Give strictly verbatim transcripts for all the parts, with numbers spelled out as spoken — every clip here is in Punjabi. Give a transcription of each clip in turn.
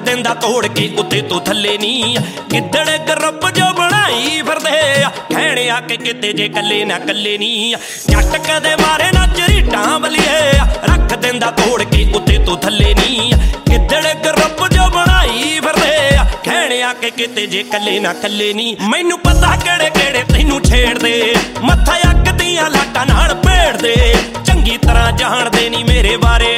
ਦਿੰਦਾ ਤੋੜ ਕੇ ਉੱਤੇ ਤੋਂ ਥੱਲੇ ਨੀ। ਗਿੱਦੜ ਗਰੁੱਪ ਜੋ ਬਣਾਈ ਫਿਰਦੇ ਆ ਕਹਿਣੇ ਆ ਕਿ ਕਿਤੇ ਜੇ ਕੱਲੇ ਨਾ ਕੱਲੇ ਨੀ। ਜੱਟ ਕਦੇ ਮਾਰੇ ਨਾ ਝਰੀਟਾਂ ਬਲੀਏ ਰੱਖ ਦਿੰਦਾ ਤੋੜ ਕੇ ਉੱਤੇ ਤੋਂ ਥੱਲੇ ਨੀ। ਗਿੱਦੜ ਗਰੁੱਪ ਜੋ ਬਣਾਈ ਫਿਰਦੇ ਆ ਕਹਿਣੇ ਆ ਕਿ ਕਿਤੇ ਜੇ ਕੱਲੇ ਨਾ ਕੱਲੇ ਨੀ। ਮੈਨੂੰ ਪਤਾ ਕਿਹੜੇ ਕਿਹੜੇ ਤੈਨੂੰ ਛੇੜਦੇ ਮੱਥਾ ਅੱਗ ਦੀਆਂ ਲਾਟਾਂ ਨਾਲ ਭੇੜਦੇ ਚੰਗੀ ਤਰ੍ਹਾਂ ਜਾਣਦੇ ਨੀ ਮੇਰੇ ਬਾਰੇ।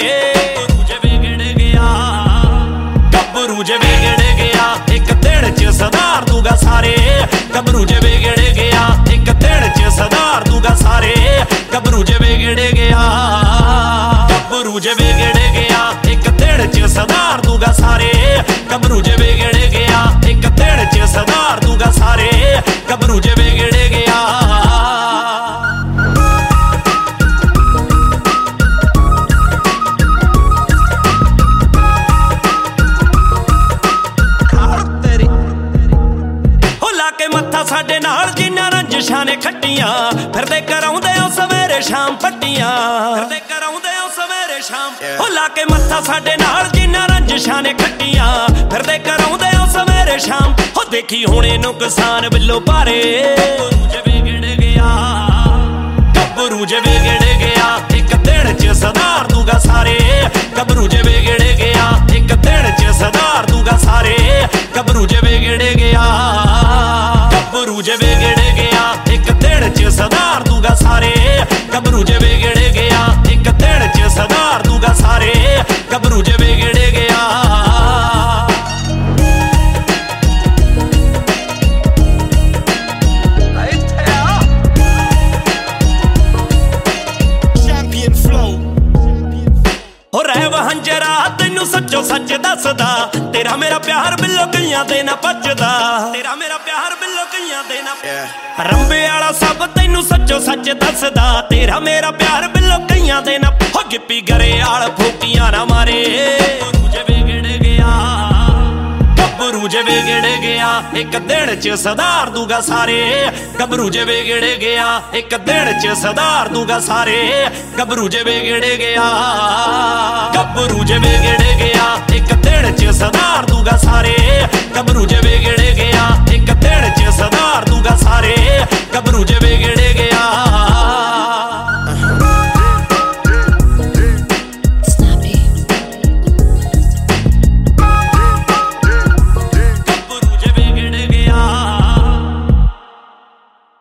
ਗੱਭਰੂ ਜੇ ਵਿਗੜ ਗਿਆ ਇੱਕ ਦਿਨ ਚ ਸੁਧਾਰ ਦੂਗਾ ਸਾਰੇ। ਗੱਭਰੂ ਜੇ ਵਿਗੜ ਗਿਆ ਇੱਕ ਦਿਨ ਚ ਸੁਧਾਰ ਦੂਗਾ ਸਾਰੇ। ਗੱਭਰੂ ਜੇ ਵਿਗੜ ਗਿਆ ਗੱਭਰੂ ਜੇ ਵਿਗੜ ਗਿਆ ਇੱਕ ਦਿਨ ਚ ਸੁਧਾਰ ਦੂਗਾ ਸਾਰੇ। ਗੱਭਰੂ ਜੇ ਵਿਗੜ ਗਿਆ ਇੱਕ ਦਿਨ ਚ ਸੁਧਾਰ ਦੂਗਾ ਸਾਰੇ। ਗੱਭਰੂ ਜੇ ਵਿਗੜ ਗਿਆ। ਮੱਥਾ ਸਾਡੇ ਨਾਲ ਜਿੰਨਾਂ ਰੰਜਿਸ਼ਾਂ ਨੇ ਖੱਟੀਆਂ ਫਿਰਦੇ ਕਰਾਉਂਦੇ ਉਹ ਸਵੇਰੇ ਸ਼ਾਮ ਪੱਟੀਆਂ। ਫਿਰਦੇ ਕਰਾਉਂਦੇ ਉਹ ਸਵੇਰੇ ਸ਼ਾਮ ਹੋ ਲਾ ਕੇ ਮੱਥਾ ਸਾਡੇ ਨਾਲ ਜਿੰਨਾਂ ਰੰਜਿਸ਼ਾਂ ਨੇ ਖੱਟੀਆਂ ਫਿਰਦੇ ਕਰਾਉਂਦੇ ਉਹ ਸਵੇਰੇ ਸ਼ਾਮ। ਹੋ ਦੇਖੀ ਹੁਣੇ ਨੁਕਸਾਨ ਬਿੱਲੋ ਭਾਰੇ। ਗੱਭਰੂ ਜੇ ਵਿਗੜ ਗਿਆ ਇੱਕ ਦਿਨ ਚ ਸੁਧਾਰ ਦੂਗਾ ਸਾਰੇ। ਗੱਭਰੂ ਜੇ ਵਿਗੜ ਗਿਆ ਇੱਕ ਦਿਨ ਚ ਸੁਧਾਰ ਦੂਗਾ ਸਾਰੇ। ਗੱਭਰੂ ਜੇ ਵਿਗੜ ਗਿਆ ਗੱਭਰੂ ਜੇ ਵਿਗੜ ਗਿਆ ਇੱਕ ਦਿਨ ਚ ਸੁਧਾਰ ਦੂਗਾ ਸਾਰੇ। ਗੱਭਰੂ ਜੇ ਵਿਗੜ ਗਿਆ ਇੱਕ ਦਿਨ ਚ ਸੁਧਾਰ ਦੂਗਾ ਸਾਰੇ। ਗੱਭਰੂ ਜੇ ਵਿਗੜ ਗਿਆ। ਹੋ ਰਹਿ ਵਹੰਜਰਾ ਤੈਨੂੰ ਸੱਚੋ ਸੱਚ ਦੱਸਦਾ ਤੇਰਾ ਮੇਰਾ ਪਿਆਰ ਬਿੱਲੋ ਕਈਆਂ ਦੇ ਨਾ ਪੱਜਦਾ। ਤੇਰਾ ਮੇਰਾ ਪਿਆਰ ਬਿੱਲੋ ਕਈਆਂ ਦੇ ਨਾ ਰੰਬੇ ਵਾਲਾ ਸਭ ਤੈਨੂੰ ਸੱਚੋ ਸੱਚ ਦੱਸਦਾ ਤੇਰਾ ਮੇਰਾ ਪਿਆਰ ਬਿੱਲੋ ਕਈਆਂ ਦੇ ਨਾ। ਹੋ ਗਿੱਪੀ ਗਰੇਵਾਲ ਫੋਕੀਆਂ ਨਾ ਮਾਰੇ। ਗੱਭਰੂ ਜੇ ਵਿਗੜ ਗਿਆ ਇੱਕ ਦਿਨ ਚ ਸੁਧਾਰ ਦੂਗਾ ਸਾਰੇ। ਗੱਭਰੂ ਜੇ ਵਿਗੜ ਗਿਆ ਇੱਕ ਦਿਨ ਚ ਸੁਧਾਰ ਦੂਗਾ ਸਾਰੇ। ਗੱਭਰੂ ਜੇ ਵਿਗੜ ਗਿਆ ਗੱਭਰੂ ਜੇ ਵਿਗੜ ਗਿਆ ਇੱਕ ਦਿਨ ਚ ਸੁਧਾਰ ਦੂਗਾ ਸਾਰੇ। ਗੱਭਰੂ ਜੇ ਵਿਗੜ ਗਿਆ ਇੱਕ ਦਿਨ ਚ ਸੁਧਾਰ ਦੂਗਾ ਸਾਰੇ। ਗੱਭਰੂ ਜੇ ਵਿਗੜ